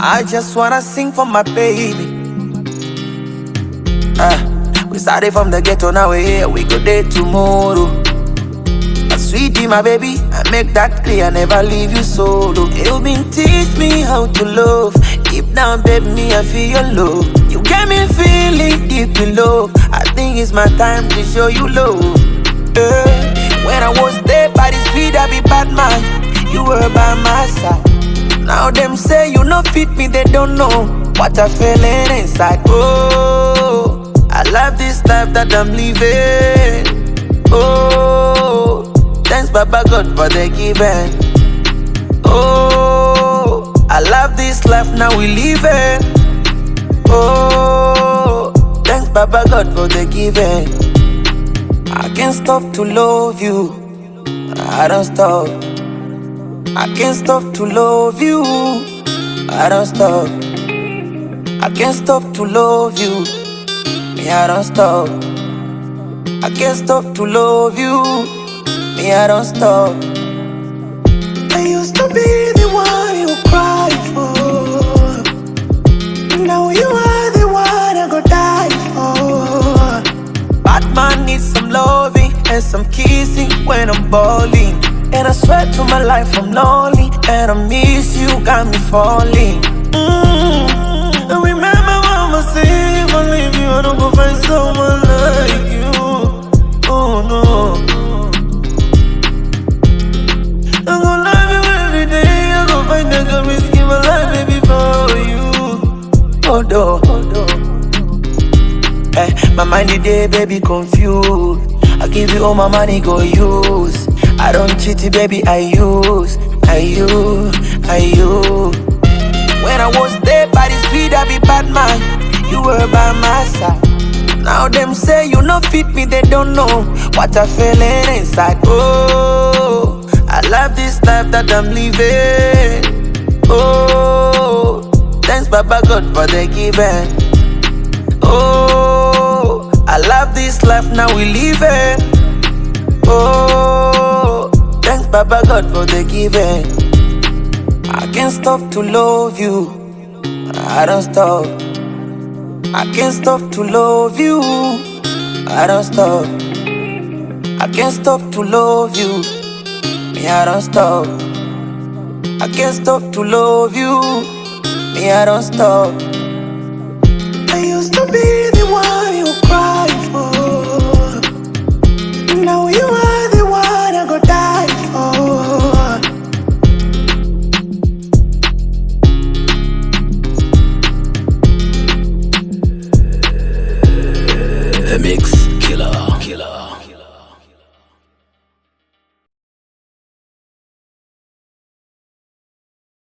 I just wanna sing for my baby. We started from the ghetto, now we're here, we go there tomorrow. A sweetie, my baby, I make that clear, never leave you solo. You been teach me how to love. Deep down, baby, me, I feel your love. You got me feeling deep in love. I think it's my time to show you love. When I was there by the street, I be bad man. You were by my side. Now them say you no fit me, they don't know what I feeling inside. Oh, I love this life that I'm living. Oh, thanks Baba God for the giving. Oh, I love this life now we living. Oh, thanks Baba God for the giving. I can't stop to love you. I don't stop. I can't stop to love you. I don't stop. I can't stop to love you. Me, I don't stop. I can't stop to love you. Me, I don't stop. I used to be the one you cry for. Now you are the one I go die for. Batman needs some loving and some kissing when I'm balling. And I swear to my life I'm lonely. And I miss you, got me falling. I remember when I say if I leave you, I don't go find someone like you. Oh no, I'm gonna love you every day. I'm gonna find a girl risking my life, baby, for you. Oh no, my mind today, baby, confused. I give you all my money, go use. I don't cheat, baby, I use. When I was there by the street, I be bad man. You were by my side. Now them say you no fit me, they don't know what I feeling inside. Oh, I love this life that I'm living. Oh, thanks Baba God for the giving. Oh, I love this life now we living. Oh, thanks Baba God for the giving. I can't stop to love you. I don't stop. I can't stop to love you. I don't stop. I can't stop to love you. Me, I don't stop. I can't stop to love you. Me, I don't stop. I used to be the one you cry for. Now you are the one I go die for. The Mix Killer.